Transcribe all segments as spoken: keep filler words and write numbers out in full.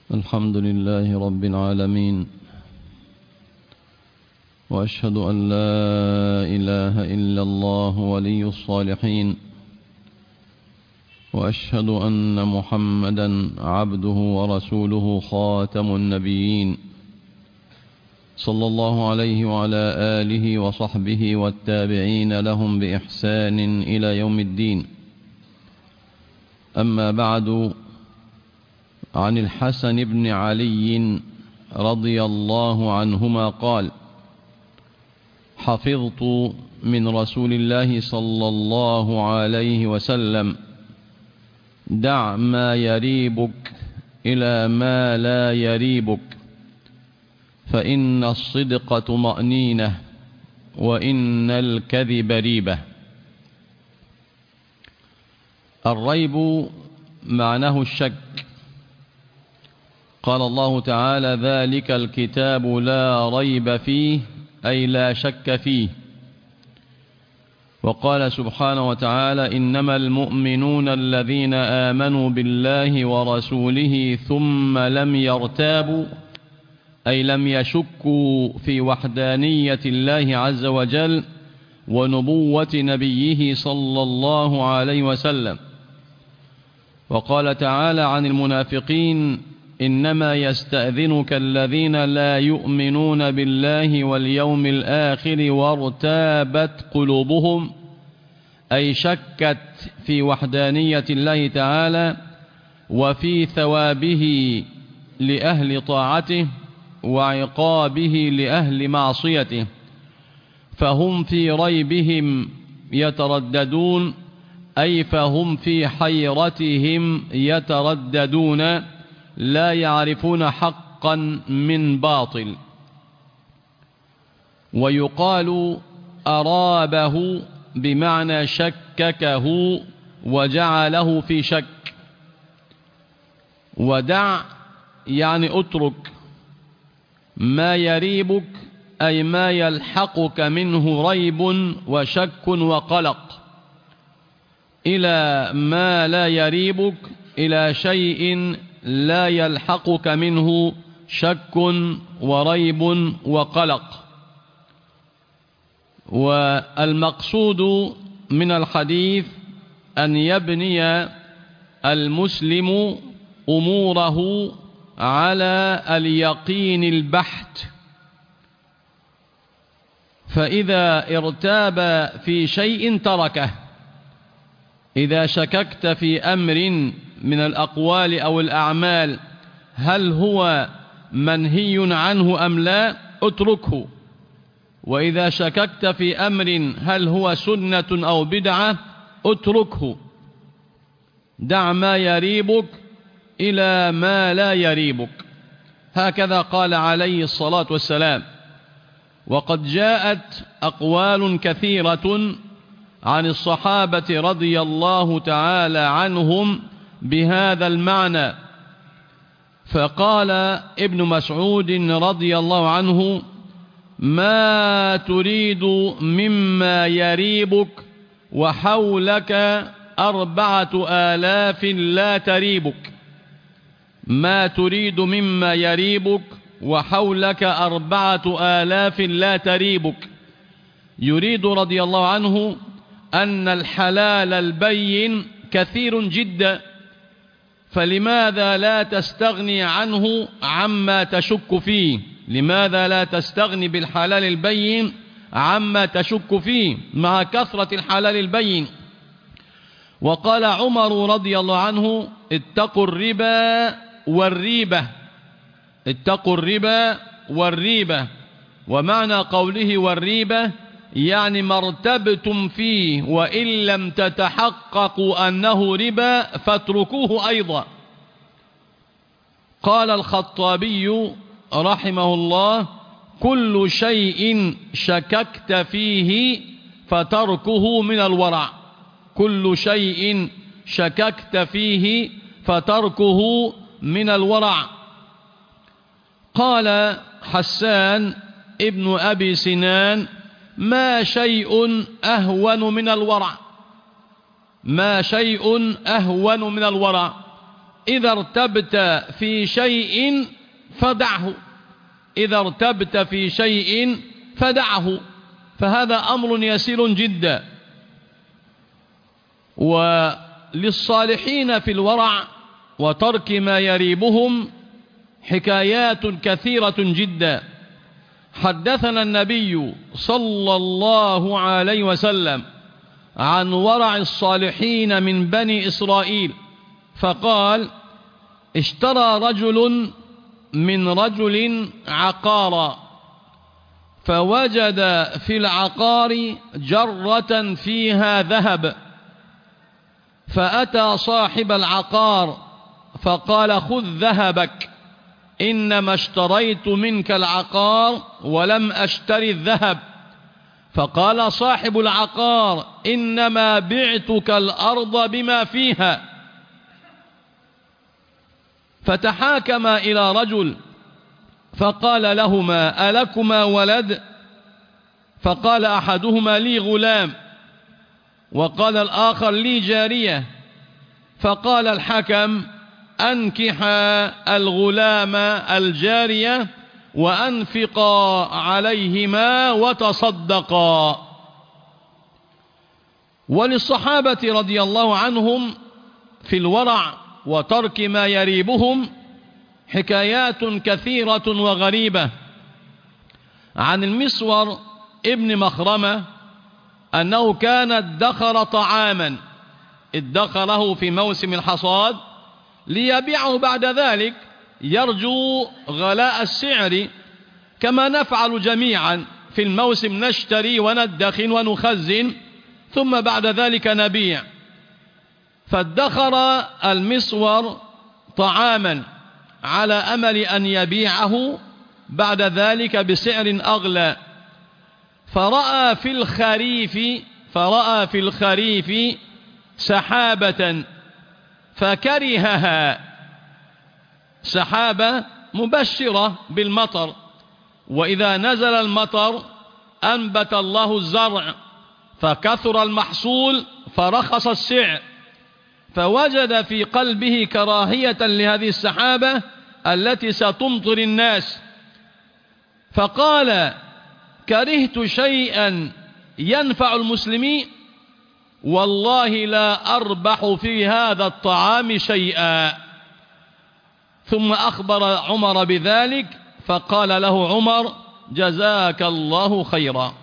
الحمد لله رب العالمين، وأشهد أن لا إله إلا الله ولي الصالحين، وأشهد أن محمدا عبده ورسوله خاتم النبيين، صلى الله عليه وعلى آله وصحبه والتابعين لهم بإحسان إلى يوم الدين. أما بعد، عن الحسن بن علي رضي الله عنهما قال: حفظت من رسول الله صلى الله عليه وسلم: دع ما يريبك إلى ما لا يريبك، فإن الصدق طمأنينة وإن الكذب ريبة. الريب معناه الشك. قال الله تعالى: ذلك الكتاب لا ريب فيه، أي لا شك فيه. وقال سبحانه وتعالى: إنما المؤمنون الذين آمنوا بالله ورسوله ثم لم يرتابوا، أي لم يشكوا في وحدانية الله عز وجل ونبوة نبيه صلى الله عليه وسلم. وقال تعالى عن المنافقين: إنما يستأذنك الذين لا يؤمنون بالله واليوم الآخر وارتابت قلوبهم، أي شكت في وحدانية الله تعالى وفي ثوابه لأهل طاعته وعقابه لأهل معصيته، فهم في ريبهم يترددون، أي فهم في حيرتهم يترددون، لا يعرفون حقا من باطل. ويقال أرابه بمعنى شككه وجعله في شك. ودع يعني اترك ما يريبك، أي ما يلحقك منه ريب وشك وقلق، إلى ما لا يريبك، إلى شيء لا يلحقك منه شك وريب وقلق. والمقصود من الحديث أن يبني المسلم أموره على اليقين البحت، فإذا ارتاب في شيء تركه. إذا شككت في أمر من الأقوال أو الأعمال هل هو منهي عنه أم لا، اتركه. وإذا شككت في أمر هل هو سنة أو بدعة، اتركه. دع ما يريبك إلى ما لا يريبك، هكذا قال عليه الصلاة والسلام. وقد جاءت أقوال كثيرة عن الصحابة رضي الله تعالى عنهم بهذا المعنى. فقال ابن مسعود رضي الله عنه: ما تريد مما يريبك وحولك أربعة آلاف لا تريبك. ما تريد مما يريبك وحولك أربعة آلاف لا تريبك. يريد رضي الله عنه أن الحلال البين كثير جدا، فلماذا لا تستغني عنه عما تشك فيه؟ لماذا لا تستغني بالحلال البين عما تشك فيه مع كثرة الحلال البين؟ وقال عمر رضي الله عنه: اتقوا الربا والريبة. اتقوا الربا والريبة. ومعنى قوله والريبة يعني ما ارتبتم فيه وإن لم تتحققوا أنه ربا فاتركوه أيضا. قال الخطابي رحمه الله: كل شيء شككت فيه فتركه من الورع. كل شيء شككت فيه فتركه من الورع. قال حسان ابن أبي سنان: ما شيء أهون من الورع. ما شيء أهون من الورع. إذا ارتبت في شيء فدعه، إذا ارتبت في شيء فدعه، فهذا أمر يسير جدا. وللصالحين في الورع وترك ما يريبهم حكايات كثيرة جدا. حدثنا النبي صلى الله عليه وسلم عن ورع الصالحين من بني إسرائيل فقال: اشترى رجل من رجل عقارا، فوجد في العقار جرة فيها ذهب، فأتى صاحب العقار فقال: خذ ذهبك، إنما اشتريت منك العقار ولم أشتري الذهب. فقال صاحب العقار: إنما بعتك الأرض بما فيها. فتحاكما إلى رجل فقال لهما: ألكما ولد؟ فقال أحدهما: لي غلام، وقال الآخر: لي جارية. فقال الحكم: أنكحا الغلام الجارية وأنفقا عليهما وتصدقا. وللصحابة رضي الله عنهم في الورع وترك ما يريبهم حكايات كثيرة وغريبة. عن المسور ابن مخرمة أنه كان ادخر طعاما، ادخره في موسم الحصاد ليبيعه بعد ذلك، يرجو غلاء السعر كما نفعل جميعا في الموسم، نشتري وندخن ونخزن ثم بعد ذلك نبيع. فادخر المسور طعاما على أمل أن يبيعه بعد ذلك بسعر أغلى، فرأى في الخريف فرأى في الخريف سحابة فكرهها، سحابة مبشرة بالمطر، وإذا نزل المطر أنبت الله الزرع فكثر المحصول فرخص السعر، فوجد في قلبه كراهية لهذه السحابة التي ستمطر الناس، فقال: كرهت شيئا ينفع المسلمين، والله لا أربح في هذا الطعام شيئا. ثم أخبر عمر بذلك فقال له عمر: جزاك الله خيرا.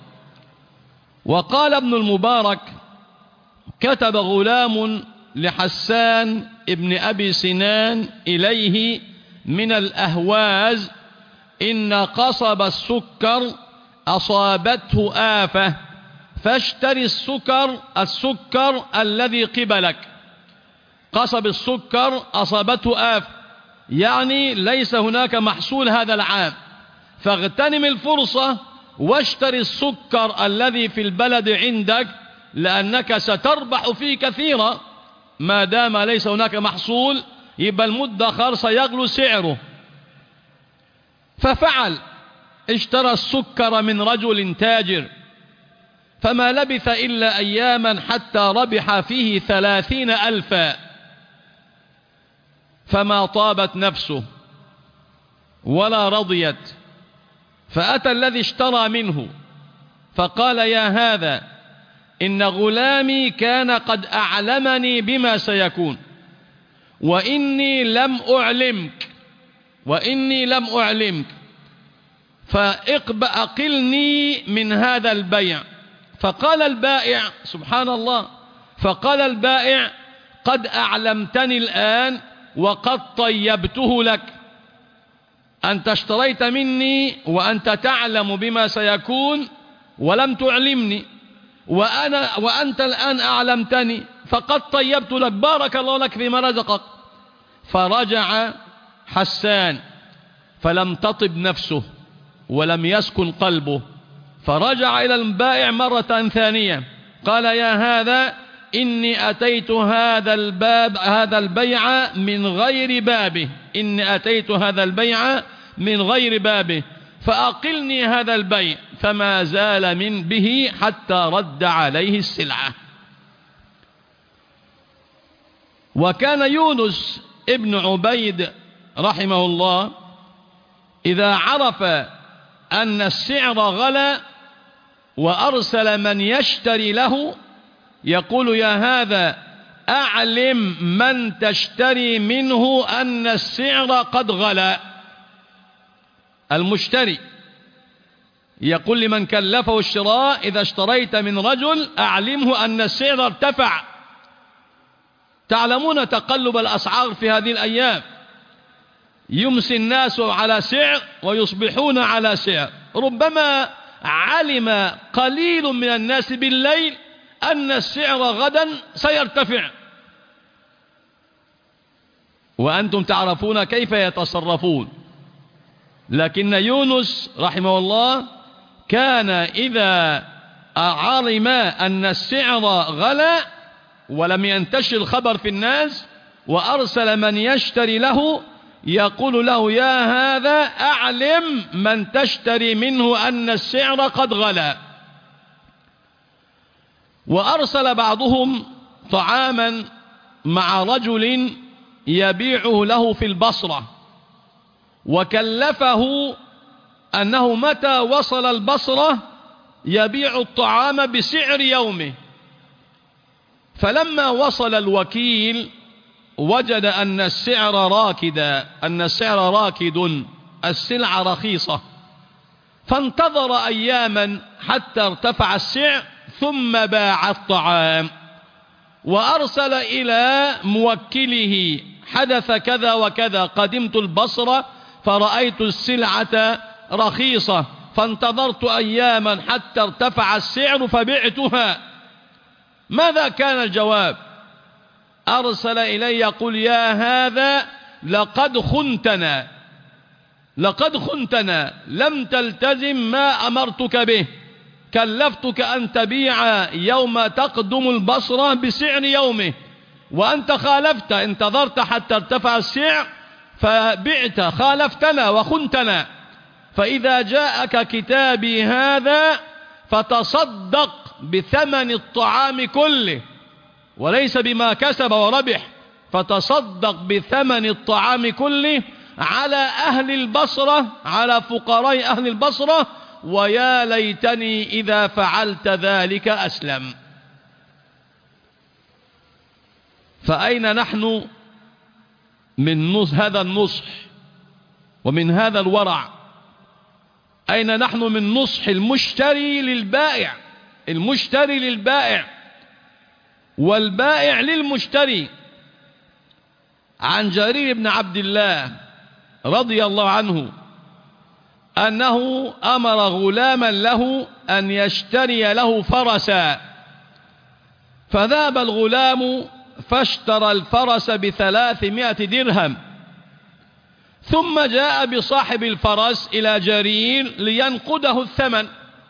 وقال ابن المبارك: كتب غلام لحسان ابن أبي سنان إليه من الأهواز: إن قصب السكر أصابته آفة، فاشتري السكر السكر الذي قبلك. قصب السكر أصابته آفة، يعني ليس هناك محصول هذا العام، فاغتنم الفرصة واشتري السكر الذي في البلد عندك، لأنك ستربح فيه كثيرا. ما دام ليس هناك محصول يبقى المدخر سيغلو سعره. ففعل، اشترى السكر من رجل تاجر، فما لبث إلا أياما حتى ربح فيه ثلاثين ألفا، فما طابت نفسه ولا رضيت، فأتى الذي اشترى منه فقال: يا هذا، إن غلامي كان قد أعلمني بما سيكون، وإني لم أعلمك وإني لم أعلمك فأقلني من هذا البيع. فقال البائع: سبحان الله، فقال البائع: قد أعلمتني الآن وقد طيبته لك، أنت اشتريت مني وأنت تعلم بما سيكون ولم تعلمني، وأنا وأنت الآن أعلمتني فقد طيبت لك، بارك الله لك فيما رزقك. فرجع حسان فلم تطب نفسه ولم يسكن قلبه، فرجع إلى البائع مرة ثانية قال: يا هذا، إني أتيت هذا الباب هذا البيع من غير بابه إني أتيت هذا البيع من غير بابه فأقلني هذا البيع. فما زال من به حتى رد عليه السلعة. وكان يونس ابن عبيد رحمه الله إذا عرف أن السعر غلا وأرسل من يشتري له يقول يا هذا أعلم من تشتري منه أن السعر قد غلا. المشتري يقول لمن كلفه الشراء إذا اشتريت من رجل أعلمه أن السعر ارتفع. تعلمون تقلب الأسعار في هذه الأيام، يمسي الناس على سعر ويصبحون على سعر. ربما علم قليل من الناس بالليل أن السعر غدا سيرتفع، وأنتم تعرفون كيف يتصرفون. لكن يونس رحمه الله كان إذا علم أن السعر غلا ولم ينتشر الخبر في الناس وأرسل من يشتري له يقول له يا هذا أعلم من تشتري منه أن السعر قد غلا. وأرسل بعضهم طعاما مع رجل يبيعه له في البصرة، وكلفه أنه متى وصل البصرة يبيع الطعام بسعر يومه. فلما وصل الوكيل وجد أن السعر راكدا أن السعر راكد السلعة رخيصة، فانتظر أياما حتى ارتفع السعر ثم باع الطعام، وأرسل إلى موكله حدث كذا وكذا، قدمت البصرة فرأيت السلعة رخيصة فانتظرت أياما حتى ارتفع السعر فبعتها. ماذا كان الجواب؟ أرسل إلي يقول يا هذا لقد خنتنا لقد خنتنا لم تلتزم ما أمرتك به، كلفتك أن تبيع يوم تقدم البصرة بسعر يومه وأنت خالفت، انتظرت حتى ارتفع السعر فبعت، خالفتنا وخنتنا. فإذا جاءك كتابي هذا فتصدق بثمن الطعام كله وليس بما كسب وربح، فتصدق بثمن الطعام كله على أهل البصرة، على فقراء أهل البصرة، ويا ليتني إذا فعلت ذلك أسلم. فأين نحن من هذا النصح ومن هذا الورع؟ أين نحن من نصح المشتري للبائع، المشتري للبائع والبائع للمشتري؟ عن جرير بن عبد الله رضي الله عنه أنه أمر غلاما له أن يشتري له فرسا، فذهب الغلام فاشترى الفرس بثلاثمائة درهم، ثم جاء بصاحب الفرس إلى جرير لينقده الثمن،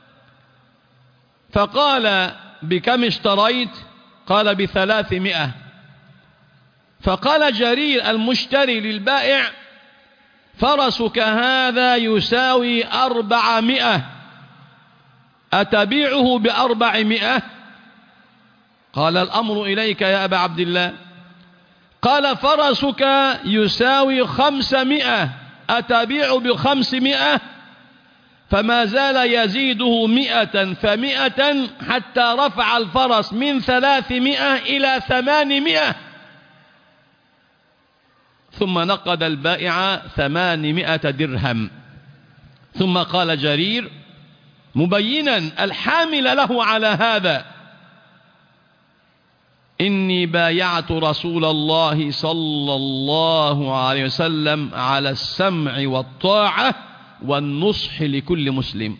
فقال بكم اشتريت؟ قال بثلاثمائة. فقال جرير المشتري للبائع فرسك هذا يساوي أربعمائة، أتبيعه بأربعمائة؟ قال الأمر إليك يا أبا عبد الله. قال فرسك يساوي خمسمائة، أتبيع بخمسمائة؟ فما زال يزيده مئة فمئة حتى رفع الفرس من ثلاثمائة إلى ثمانمائة، ثم نقد البائع ثمانمائة درهم. ثم قال جرير مبينا الحامل له على هذا إني بايعت رسول الله صلى الله عليه وسلم على السمع والطاعة والنصح لكل مسلم،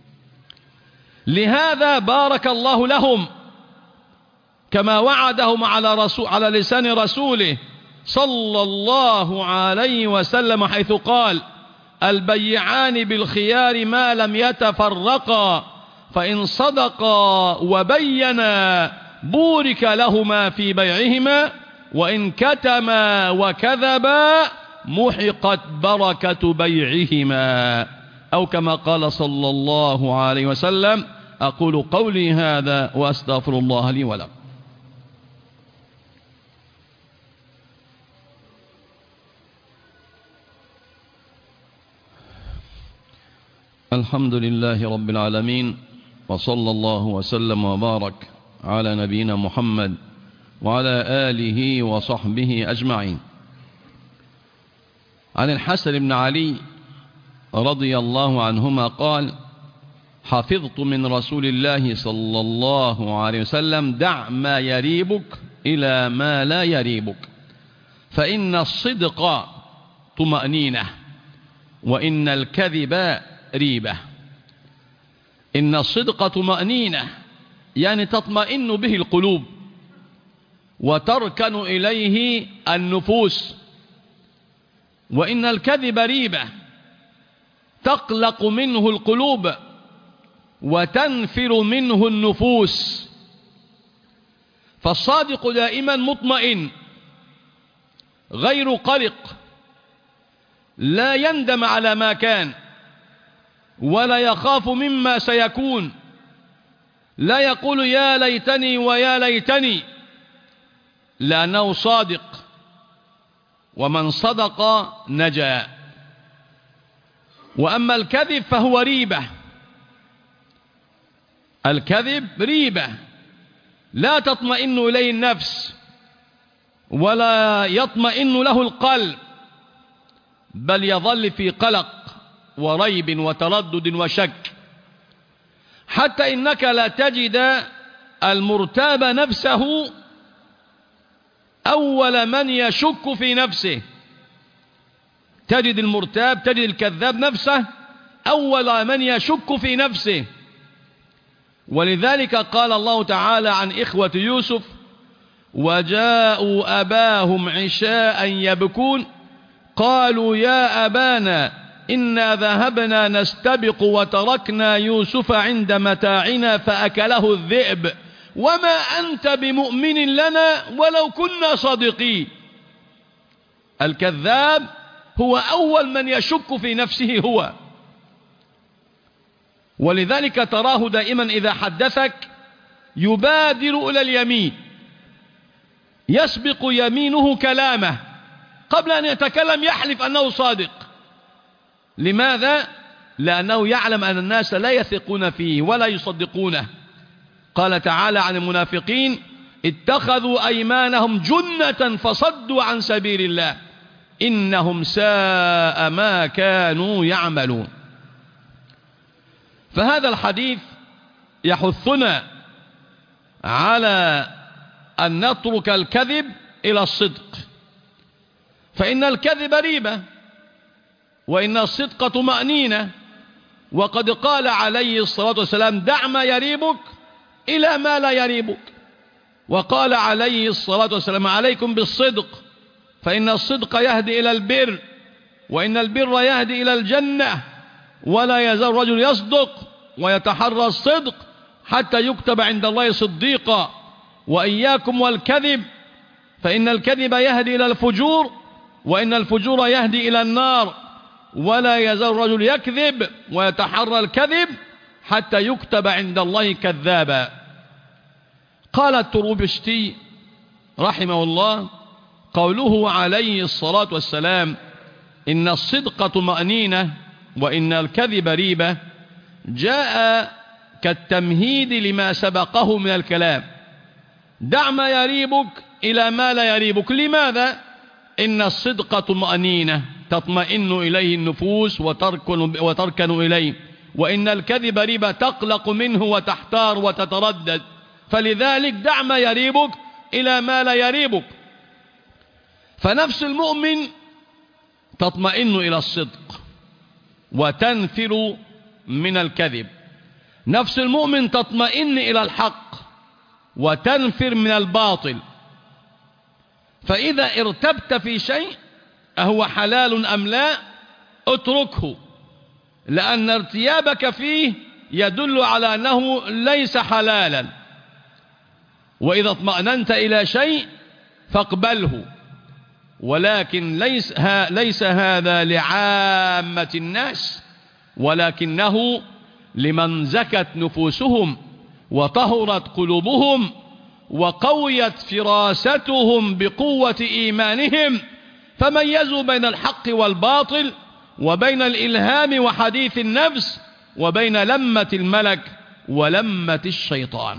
لهذا بارك الله لهم كما وعدهم على, رسول على لسان رسوله صلى الله عليه وسلم حيث قال البيعان بالخيار ما لم يتفرقا فإن صدقا وبينا بورك لهما في بيعهما وإن كتما وكذبا محقت بركة بيعهما، أو كما قال صلى الله عليه وسلم. أقول قولي هذا وأستغفر الله لي ولكم. الحمد لله رب العالمين، وصلى الله وسلم وبارك على نبينا محمد وعلى آله وصحبه أجمعين. عن الحسن بن علي رضي الله عنهما قال: حفظت من رسول الله صلى الله عليه وسلم: دع ما يريبك إلى ما لا يريبك، فإن الصدق طمأنينة، وإن الكذب ريبة. إن الصدق طمأنينة يعني تطمئن به القلوب وتركن إليه النفوس، وإن الكذب ريبة تقلق منه القلوب وتنفر منه النفوس. فالصادق دائما مطمئن غير قلق، لا يندم على ما كان ولا يخاف مما سيكون، لا يقول يا ليتني ويا ليتني، لأنه صادق، ومن صدق نجا. وأما الكذب فهو ريبة. الكذب ريبة لا تطمئن إليه النفس ولا يطمئن له القلب، بل يظل في قلق وريب وتردد وشك، حتى إنك لا تجد المرتاب نفسه أول من يشك في نفسه. تجد المرتاب، تجد الكذاب نفسه أول من يشك في نفسه. ولذلك قال الله تعالى عن إخوة يوسف: وجاءوا أباهم عشاء يبكون قالوا يا أبانا إنا ذهبنا نستبق وتركنا يوسف عند متاعنا فأكله الذئب وما أنت بمؤمن لنا ولو كنا صادقين. الكذاب هو أول من يشك في نفسه هو. ولذلك تراه دائما إذا حدثك يبادر إلى اليمين، يسبق يمينه كلامه، قبل أن يتكلم يحلف أنه صادق. لماذا؟ لأنه يعلم أن الناس لا يثقون فيه ولا يصدقونه. قال تعالى عن المنافقين: اتخذوا أيمانهم جنة فصدوا عن سبيل الله إنهم ساء ما كانوا يعملون. فهذا الحديث يحثنا على أن نترك الكذب إلى الصدق، فإن الكذب ريبة وإن الصدق طمأنينة. وقد قال عليه الصلاة والسلام: دع ما يريبك إلى ما لا يريبك. وقال عليه الصلاة والسلام: عليكم بالصدق فإن الصدق يهدي إلى البر، وإن البر يهدي إلى الجنة، ولا يزال الرجل يصدق ويتحرى الصدق حتى يكتب عند الله صديقا. وإياكم والكذب فإن الكذب يهدي إلى الفجور، وإن الفجور يهدي إلى النار، ولا يزال الرجل يكذب ويتحرى الكذب حتى يكتب عند الله كذابا. قال التروبشتي رحمه الله: قوله عليه الصلاة والسلام إن الصدق طمأنينة وإن الكذب ريبة جاء كالتمهيد لما سبقه من الكلام. دع ما يريبك إلى ما لا يريبك. لماذا؟ إن الصدق طمأنينة تطمئن إليه النفوس وتركن, وتركن إليه، وإن الكذب ريبة تقلق منه وتحتار وتتردد. فلذلك دع ما يريبك إلى ما لا يريبك. فنفس المؤمن تطمئن إلى الصدق وتنفر من الكذب، نفس المؤمن تطمئن إلى الحق وتنفر من الباطل. فإذا ارتبت في شيء أهو حلال أم لا اتركه، لأن ارتيابك فيه يدل على أنه ليس حلالا. وإذا اطمأننت إلى شيء فاقبله، ولكن ليس, ها ليس هذا لعامة الناس، ولكنه لمن زكت نفوسهم وطهرت قلوبهم وقويت فراستهم بقوة إيمانهم، فميزوا بين الحق والباطل وبين الإلهام وحديث النفس وبين لمة الملك ولمة الشيطان.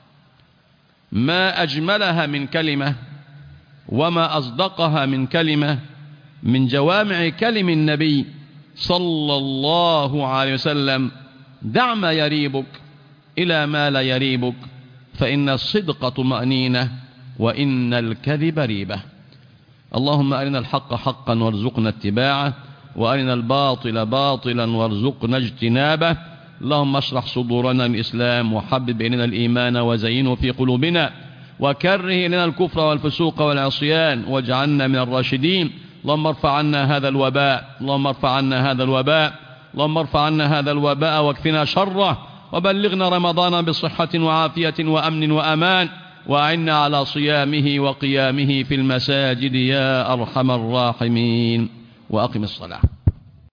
ما أجملها من كلمة وما أصدقها من كلمة من جوامع كلم النبي صلى الله عليه وسلم: دع ما يريبك إلى ما لا يريبك، فإن الصدق طمأنينة وإن الكذب ريبة. اللهم أرنا الحق حقا وارزقنا اتباعه، وأرنا الباطل باطلا وارزقنا اجتنابه. اللهم اشرح صدورنا الإسلام، وحبب إلينا الإيمان وزينه في قلوبنا، وكره إلينا الكفر والفسوق والعصيان، واجعلنا من الراشدين. اللهم ارفع عنا هذا الوباء، اللهم ارفع عنا هذا الوباء، اللهم ارفع عنا هذا الوباء واكفنا شره، وبلغنا رمضان بصحة وعافية وأمن وأمان، وأعنا على صيامه وقيامه في المساجد يا أرحم الراحمين. وأقم الصلاة.